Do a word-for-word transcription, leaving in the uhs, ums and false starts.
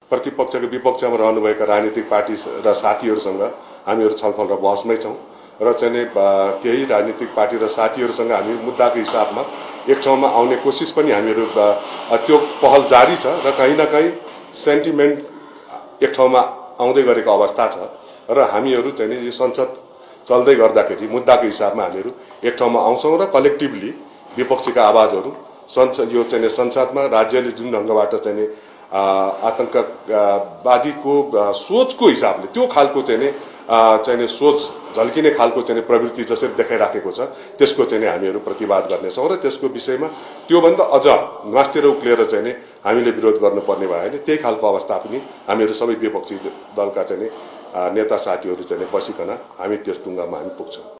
प्रतिपक्षको विपक्षमा रहनुभएका राजनीतिक पार्टी र साथीहरूसँग हामीहरू छलफल र बहसमै छौँ र चाहिँ नि केही राजनीतिक पार्टी र साथीहरूसँग हामी मुद्दाको हिसाबमा एक ठाउँमा आउने कोसिस पनि हामीहरू त्यो पहल जारी छ र कहीँ न कहीँ सेन्टिमेन्ट एक ठाउँमा आउँदै गरेको अवस्था छ र हामीहरू चाहिँ नि यो संसद चल्दै गर्दाखेरि मुद्दाको हिसाबमा हामीहरू एक ठाउँमा आउँछौँ र कलेक्टिभली विपक्षीका आवाजहरू संसद यो चाहिँ संसदमा राज्यले जुन ढङ्गबाट चाहिँ नि आतंकवादीको सोचको हिसाबले त्यो खालको चाहिँ नि चाहिँ सोच झल्किने खालको चाहिँ प्रवृत्ति जसरी देखाइराखेको छ त्यसको चाहिँ हामीहरू प्रतिवाद गर्नेछौँ र त्यसको विषयमा त्योभन्दा अझ नास्तिर उक्लिएर चाहिँ नि हामीले विरोध गर्नुपर्ने भयो भने त्यही खालको अवस्था पनि हामीहरू सबै विपक्षी दलका चाहिँ नेता साथीहरू चाहिँ बसिकन हामी त्यस ढुङ्गामा हामी पुग्छौँ।